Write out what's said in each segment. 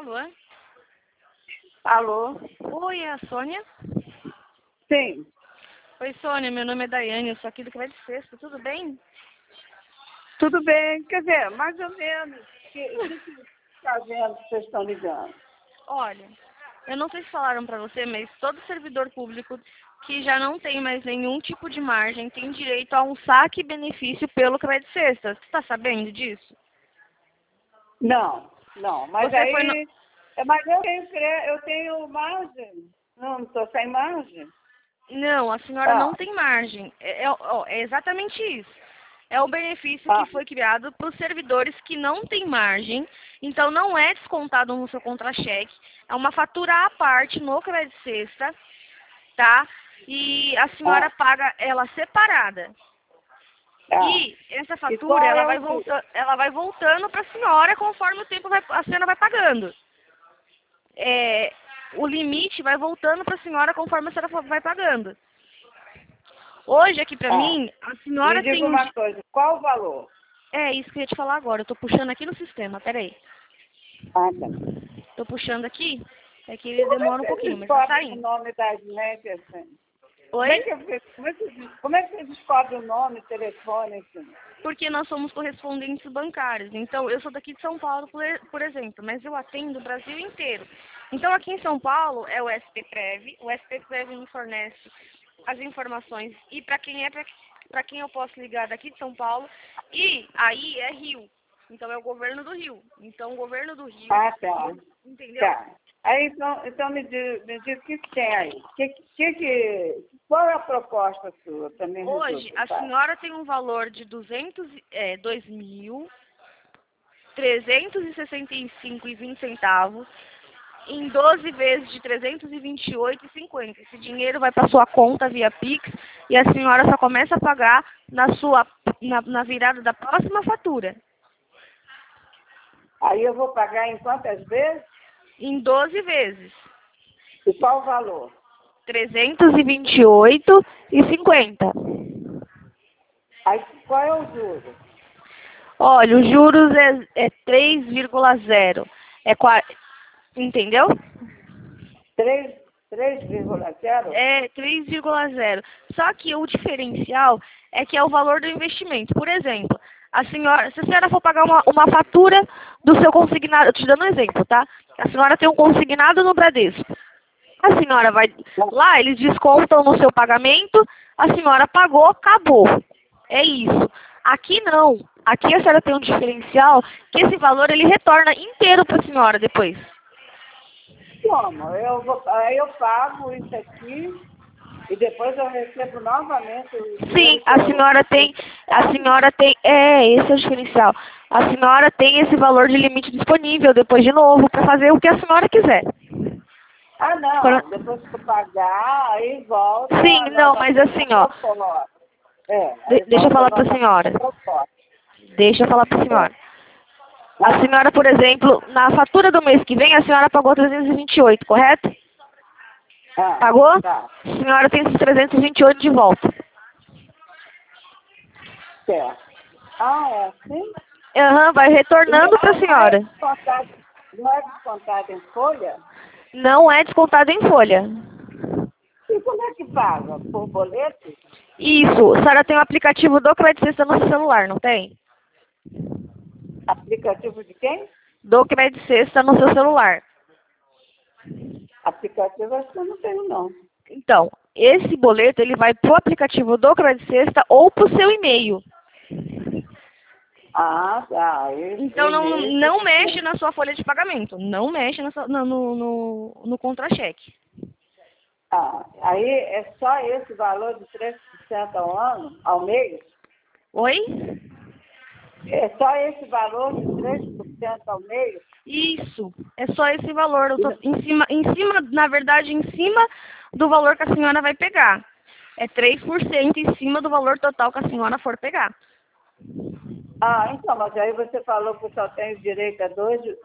Alô? Alô? Oi, é a Sônia? Sim. Oi, Sônia, meu nome é Daiane, eu sou aqui do Crédito Sexta, tudo bem? Tudo bem? Quer dizer, mais ou menos. O que está vendo que vocês estão ligando? Olha, eu não sei se falaram pra você, mas todo servidor público que já não tem mais nenhum tipo de margem tem direito a um saque benefício pelo Crédito Sexta. Você está sabendo disso? Não, não. Mas Você foi no... aí. Mas eu tenho margem. Não estou sem margem. Não, a senhora Ah, não tem margem. É exatamente isso. É o benefício ah, que foi criado para os servidores que não têm margem, então não é descontado no seu contra-cheque, é uma fatura à parte no Crédito Sexta, tá? E a senhora ah, paga ela separada. ah. E essa E fatura, qual é o juro? ela vai voltando para a senhora conforme o tempo a senhora vai pagando. O limite vai voltando para a senhora conforme a senhora vai pagando. Hoje, aqui pra Ah, mim, a me senhora tem diga um... uma coisa. Qual o valor? É isso que eu ia te falar agora. Eu tô puxando aqui no sistema, peraí. Ah, tá. Tô puxando aqui. É que E ele como é que demora um vocês pouquinho, mas tá descobrem o saindo. nome da gente assim? Como Oi? é que, como é que você descobre o nome, telefone, assim? Porque nós somos correspondentes bancários. Então, eu sou daqui de São Paulo, por exemplo, mas eu atendo o Brasil inteiro. Então, aqui em São Paulo é o SPPrev. O SPPrev me fornece as informações e para quem eu posso ligar daqui de São Paulo. E aí é Rio. Então, é o governo do Rio. Então, o governo do Rio, Ah, tá. entendeu? Tá. Aí, então me diz o que tem aí. Qual é a proposta sua? Para me Hoje, resolver, a tá? senhora tem um valor de 2.365,20 centavos em 12 vezes de 328,50. Esse dinheiro vai para sua conta via Pix e a senhora só começa a pagar na virada da próxima fatura. Aí eu vou pagar em quantas vezes? Em 12 vezes. E qual o valor? 328,50. Aí qual é o juro? Olha, os juros é 3,0. Entendeu? 3,0? É 3,0. Só que o diferencial é que é o valor do investimento. Por exemplo, se a senhora for pagar uma fatura do seu consignado, eu te dando um exemplo, tá? A senhora tem um consignado no Bradesco. A senhora vai lá, eles descontam no seu pagamento, a senhora pagou, acabou. É isso. Aqui não. Aqui a senhora tem um diferencial que esse valor ele retorna inteiro para a senhora depois. Como? Aí eu pago isso aqui e depois eu recebo novamente o Sim, dinheiro que eu esse é o diferencial. A senhora tem esse valor de limite disponível depois de novo para fazer o que a senhora quiser. Ah, Quando- não. Depois que eu pagar, aí volta Sim, não, mas novamente a assim, ó, proposta. Aí deixa eu volta falar para a novamente a senhora. proposta. Deixa eu falar para a É. senhora. A senhora, por exemplo, na fatura do mês que vem, a senhora pagou 328, correto? Ah, Pagou? A tá. senhora tem esses 328 de volta. Certo. Ah, é assim? Aham, vai retornando para a senhora. Não é descontado em folha? Não é descontado em folha. E como é que paga? Por boleto? Isso, a senhora tem o aplicativo do Crédito Sexta no seu celular, não tem? Aplicativo de quem? Do Crédito Sexta no seu celular. Aplicativo acho que eu não tenho, não. Então, esse boleto ele vai pro aplicativo do Crédito Sexta ou pro seu e-mail. Ah, tá. O Então e-mail. não mexe na sua folha de pagamento, não mexe no contra-cheque. Ah, aí é só esse valor de 3% ao ano, ao mês? Oi? É só esse valor de 3% ao mês? Isso, é só esse valor. Eu tô na verdade, em cima do valor que a senhora vai pegar. É 3% em cima do valor total que a senhora for pegar. Ah, então, mas aí você falou que eu só tenho direito a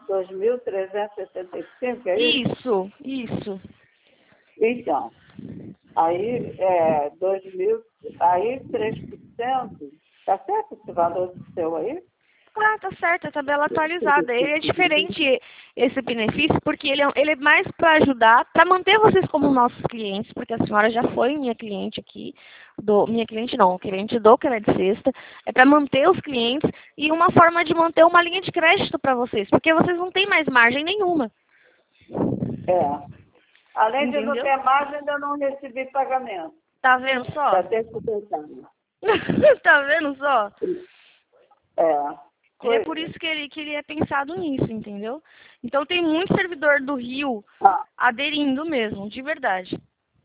2.365, é isso? Isso. Então, aí 2.000, aí 3%, tá certo esse valor seu aí? Ah, tá certo, a tabela atualizada. Ele é diferente, esse benefício, porque ele é mais para ajudar, para manter vocês como nossos clientes, porque a senhora já foi minha cliente aqui, minha cliente não, cliente do Crédito Sexta, é para manter os clientes e uma forma de manter uma linha de crédito para vocês, porque vocês não têm mais margem nenhuma, É. Além de eu não entendeu? ter margem, ainda não recebi pagamento. Tá vendo só? Para ter que completar. Tá vendo só? É. É por isso que ele é pensado nisso, entendeu? Então tem muito servidor do Rio Ah, aderindo mesmo, de verdade.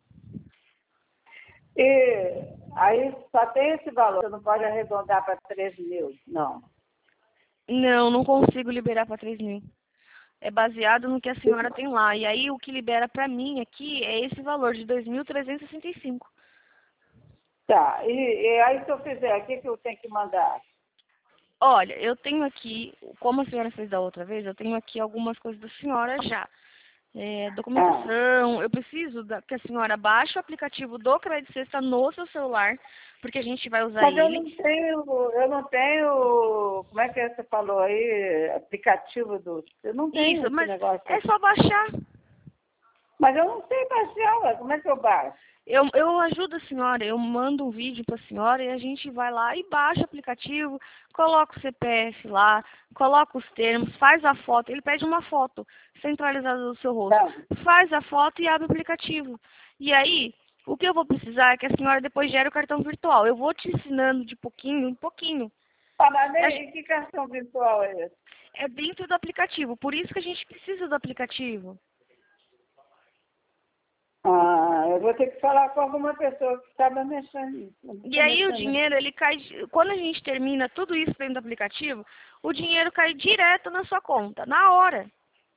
e aí só tem esse valor, você não pode arredondar para 3 mil, não. Não, não consigo liberar para 3 mil. É baseado no que a senhora tem lá. E aí o que libera para mim aqui é esse valor de 2.365. Tá, e aí se eu fizer, o que eu tenho que mandar? Olha, eu tenho aqui, como a senhora fez da outra vez, eu tenho aqui algumas coisas da senhora já. Ah, Documentação, eu preciso que a senhora baixe o aplicativo do Crédito Sexta no seu celular, porque a gente vai usar mas ele. eu não tenho, como é que você falou aí, aplicativo eu não tenho Isso, esse mas negócio. é só baixar. Mas eu não sei baixar, ué, como é que eu baixo? Eu ajudo a senhora, eu mando um vídeo para a senhora e a gente vai lá e baixa o aplicativo, coloca o CPF lá, coloca os termos, faz a foto. Ele pede uma foto centralizada do seu rosto. Tá. Faz a foto e abre o aplicativo. E aí, o que eu vou precisar é que a senhora depois gere o cartão virtual. Eu vou te ensinando de pouquinho em pouquinho. Ah, mas nem, que cartão virtual é esse? É dentro do aplicativo, por isso que a gente precisa do aplicativo. Ah, eu vou ter que falar com alguma pessoa que estava mexendo nisso. Eu não E tô aí o mexendo nisso. dinheiro, ele cai, quando a gente termina tudo isso dentro do aplicativo, o dinheiro cai direto na sua conta, na hora.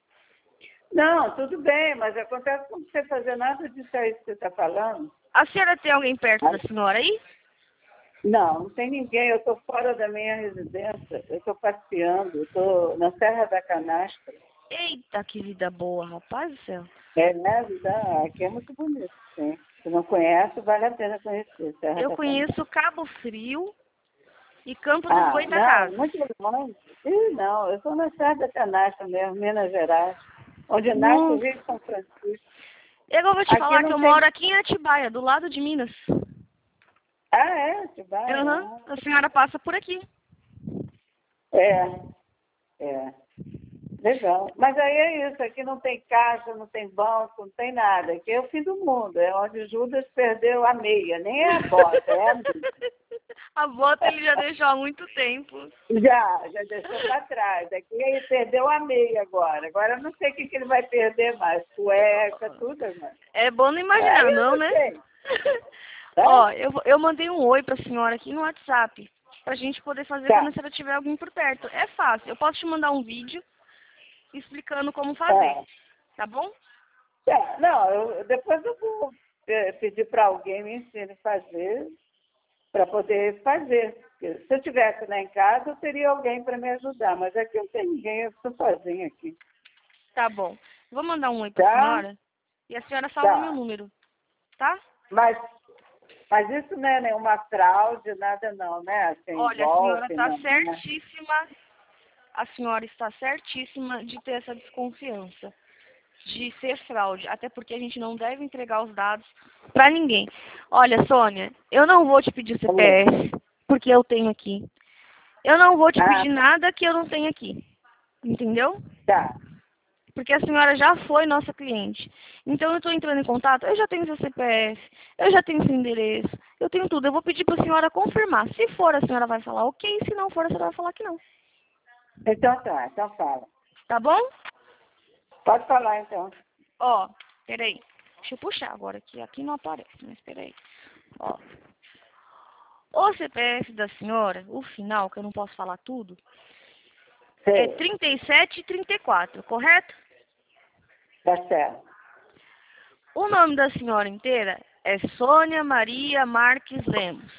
Não, tudo bem, mas acontece que não você fazer nada disso aí que você está falando. A senhora tem alguém perto Ah, da senhora aí? não, não tem ninguém. Eu estou fora da minha residência. Eu estou passeando. Eu estou na Serra da Canastra. Eita, que vida boa, rapaz do céu. É, né? Aqui é muito bonito, sim. Se não conhece, vale a pena conhecer Serra Eu da Canastra. conheço Cabo Frio e Campo dos Ah, não, Goitacazes. muito longe. Ih, não, eu sou na Serra da Canastra mesmo, Minas Gerais, onde nasce o Nossa. Rio de São Francisco. Eu vou te Aqui falar que não eu tem. moro aqui em Atibaia, do lado de Minas. Ah, é? Atibaia? Aham, a senhora passa por aqui. É, é. Legal. Mas aí é isso, aqui não tem caixa, não tem banco, não tem nada. Aqui é o fim do mundo, é onde Judas perdeu a meia, nem é a bota, é a meia. A bota ele já deixou há muito tempo. Já deixou para trás. Aqui ele perdeu a meia agora. Agora eu não sei o que ele vai perder mais. Cueca, tudo, mano. É bom não Aí imaginar, eu não, não né? sei. Ó, Tá? eu mandei um oi pra senhora aqui no WhatsApp, pra gente poder fazer quando Tá. a senhora tiver alguém por perto. É fácil, eu posso te mandar um vídeo explicando como fazer, Tá. tá bom? Tá. Não, depois eu vou pedir para alguém me ensinar a fazer, para poder fazer. Porque se eu estivesse lá em casa, eu teria alguém para me ajudar. Mas aqui eu não tenho ninguém, eu estou sozinha aqui. Tá bom. Vou mandar um oi pra Tá? senhora e a senhora salva meu Tá. número, tá? Mas, mas isso não é nenhuma fraude, nada não, né? Sem Olha, a senhora golpe, tá não, né? certíssima, a senhora está certíssima de ter essa desconfiança, de ser fraude, até porque a gente não deve entregar os dados pra ninguém. Olha, Sônia, eu não vou te pedir CPF, porque eu tenho aqui. Eu não vou te Ah, pedir nada que eu não tenho aqui. Entendeu? tá. Porque a senhora já foi nossa cliente. Então eu estou entrando em contato, eu já tenho seu CPF, eu já tenho seu endereço, eu tenho tudo. Eu vou pedir para a senhora confirmar. Se for, a senhora vai falar ok, se não for, a senhora vai falar que não. Então tá, então fala. Tá bom? Pode falar então. Ó, peraí. Deixa eu puxar agora aqui. Aqui não aparece, mas peraí. Ó. O CPF da senhora, o final, que eu não posso falar tudo, é Sei, 37 e 34, correto? tá certo. O nome da senhora inteira é Sônia Maria Marques Lemos.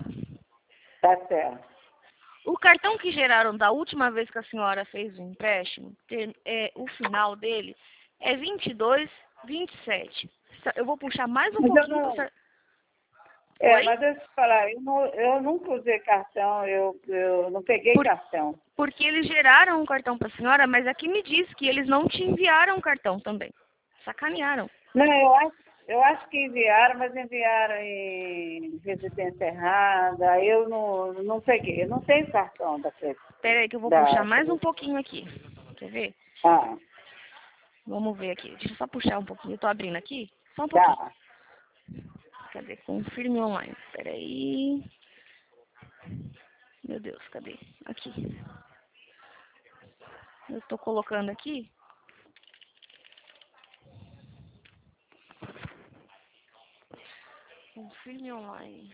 Tá certo. O cartão que geraram da última vez que a senhora fez o empréstimo, o final dele é 2227. Eu vou puxar mais um Mas eu pouquinho para não, senhora. É, Oi? mas deixa eu te falar, eu nunca usei cartão, eu não peguei Por- cartão. Porque eles geraram um cartão para a senhora, mas aqui me diz que eles não te enviaram um cartão também. Sacanearam. Não, eu acho que enviaram, mas enviaram em residência errada. Aí eu não peguei. Eu não tenho cartão Espera aí que eu vou puxar da. mais um pouquinho aqui. Quer ver? Ah, Vamos ver aqui. Deixa eu só puxar um pouquinho. Eu tô abrindo aqui. Só um pouquinho. tá. Cadê? Confirme online. Espera aí. Meu Deus, cadê? Aqui. Eu tô colocando aqui. Confirme online.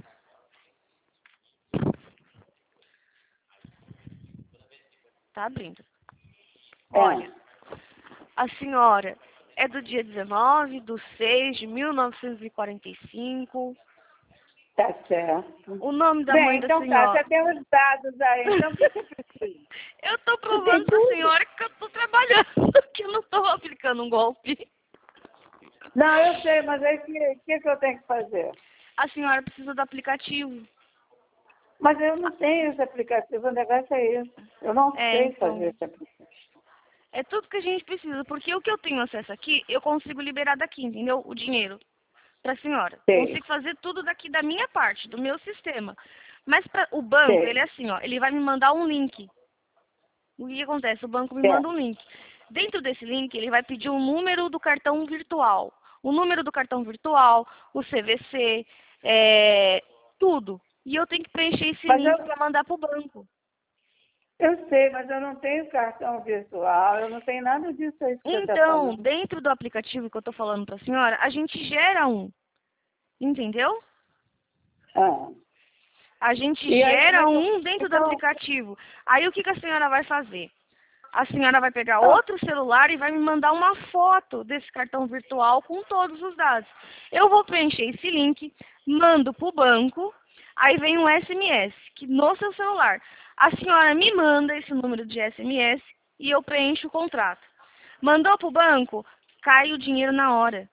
Tá abrindo. Olha, É, a senhora é do dia 19 de 6 de 1945. tá certo. O nome da Bem, mãe da então tá, senhora. você tem os dados aí. Então o que você precisa? Eu tô Você tem provando pra tudo? senhora que eu tô trabalhando, que eu não tô aplicando um golpe. Não, eu sei, mas aí o que eu tenho que fazer? A senhora precisa do aplicativo. Mas eu não tenho esse aplicativo, o negócio é esse. Eu não É, sei fazer então. esse aplicativo. É tudo que a gente precisa, porque o que eu tenho acesso aqui, eu consigo liberar daqui, entendeu? O dinheiro pra senhora. Sei, Consigo fazer tudo daqui da minha parte, do meu sistema. Mas o banco, ele sei. é assim, ó, ele vai me mandar um link. O que acontece? O banco me manda Certo. um link. Dentro desse link, ele vai pedir o número do cartão virtual. O número do cartão virtual, o CVC, tudo. E eu tenho que preencher esse Mas link para mandar para o banco. eu sei, mas eu não tenho cartão virtual, eu não tenho nada disso aí que você está Então, falando. dentro do aplicativo que eu estou falando para a senhora, a gente gera um. Entendeu? Ah. A gente E aí, como é gera que eu. um dentro do Então. aplicativo. Aí o que a senhora vai fazer? A senhora vai pegar Ah, outro celular e vai me mandar uma foto desse cartão virtual com todos os dados. Eu vou preencher esse link, mando para o banco, aí vem um SMS que no seu celular. A senhora me manda esse número de SMS e eu preencho o contrato. Mandou para o banco, cai o dinheiro na hora.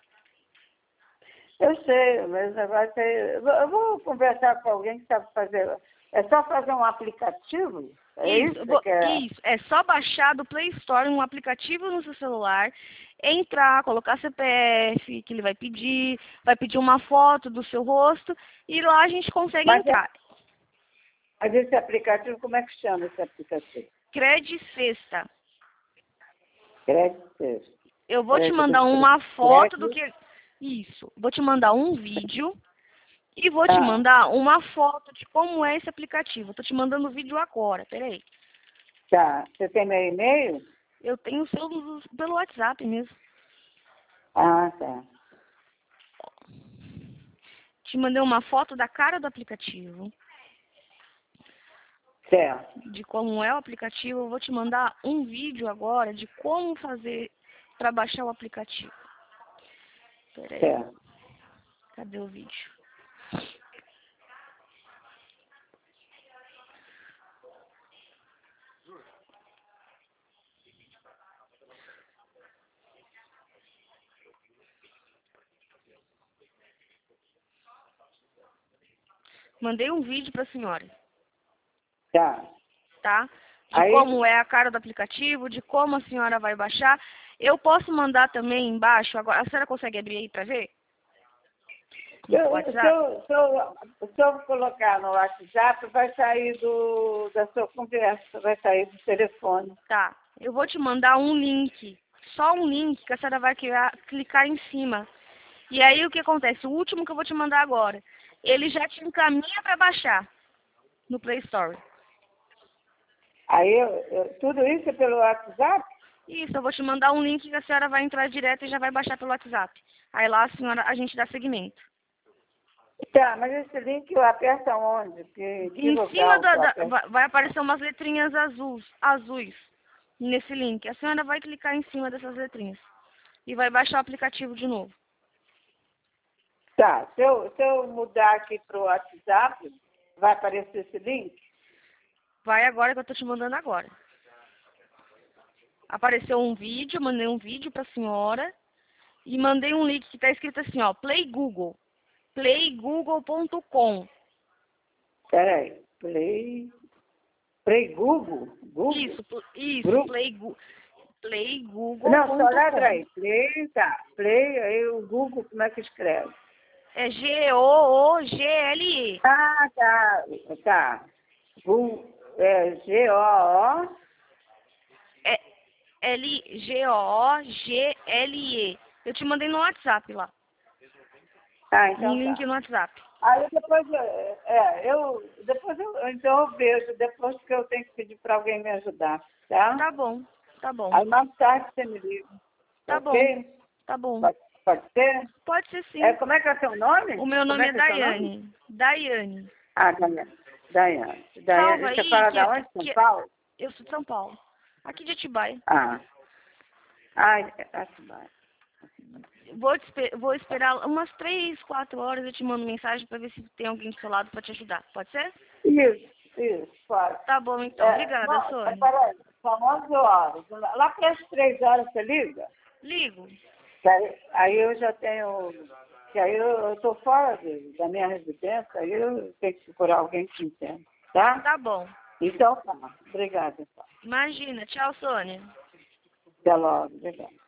eu sei, mas o negócio é. Eu vou conversar com alguém que sabe fazer. É só fazer um aplicativo? É Isso, isso que você quer? isso. É só baixar do Play Store um aplicativo no seu celular, entrar, colocar CPF, que ele vai pedir uma foto do seu rosto, e lá a gente consegue Mas, entrar. mas esse aplicativo, como é que chama esse aplicativo? Cred Sexta. Crédito. Eu vou te Crédito. mandar uma foto do Crédito. que. Isso. Vou te mandar um vídeo e vou te Ah, mandar uma foto de como é esse aplicativo. Estou te mandando o vídeo agora, peraí. tá. Você tem meu e-mail? Eu tenho o seu pelo WhatsApp mesmo. Ah, tá. Te mandei uma foto da cara do aplicativo, Certo. de como é o aplicativo. Eu vou te mandar um vídeo agora de como fazer para baixar o aplicativo. Pera aí, Certo. cadê o vídeo? Mandei um vídeo para a senhora, Tá. tá? De Aí, como é a cara do aplicativo, de como a senhora vai baixar. Eu posso mandar também embaixo, agora, a senhora consegue abrir aí para ver? se No eu, se WhatsApp? eu, se eu, se eu colocar no WhatsApp, vai sair da sua conversa, vai sair do telefone. Tá. Eu vou te mandar um link, só um link que a senhora vai clicar em cima. E aí o que acontece? O último que eu vou te mandar agora, ele já te encaminha para baixar no Play Store. Aí, tudo isso é pelo WhatsApp? Isso, eu vou te mandar um link que a senhora vai entrar direto e já vai baixar pelo WhatsApp. Aí lá a gente dá seguimento. Tá, mas esse link eu aperto aonde? Que Em cima local que eu aperto? vai aparecer umas letrinhas azuis nesse link. A senhora vai clicar em cima dessas letrinhas e vai baixar o aplicativo de novo. Tá, se eu mudar aqui para o WhatsApp, vai aparecer esse link? Vai agora que eu tô te mandando agora. Apareceu um vídeo, mandei um vídeo pra senhora e mandei um link que tá escrito assim, ó, Play Google. playgoogle.com. Peraí. Play Google? Google? Isso, Grupo? playgoogle.com. Não, só letra aí. Play, tá. Play, aí o Google, como é que escreve? É Google. Ah, tá. Tá. Google, Google. É Google. Eu te mandei no WhatsApp lá. Ah, Um então link tá. no WhatsApp. Aí depois, então eu vejo, depois que eu tenho que pedir para alguém me ajudar, tá? Tá bom, tá bom. Aí mais tarde você me liga, Tá bom, ok? tá bom. Pode ser? Pode ser sim. Como é que é o seu nome? O meu Como nome é é que é o seu nome? Daiane. Daiane. Ah, Daiane. Daiane. Salva Você aí fala de onde? São Paulo? eu sou de São Paulo. Aqui de Atibaia. Ah. Ai, Atibaia. Vou esperar umas 3, 4 horas, eu te mando mensagem pra ver se tem alguém do seu lado pra te ajudar. Pode ser? Isso, pode. Tá bom, então. Obrigada, Bom, Sônia. peraí, são 11 horas. Lá para as 3 horas você liga? Ligo. Aí eu já tenho. Que aí eu estou fora da minha residência, aí eu tenho que procurar alguém que entenda. Tá? Tá bom. Então tá. Obrigada, então. Imagina. Tchau, Sônia. Até logo. Obrigada.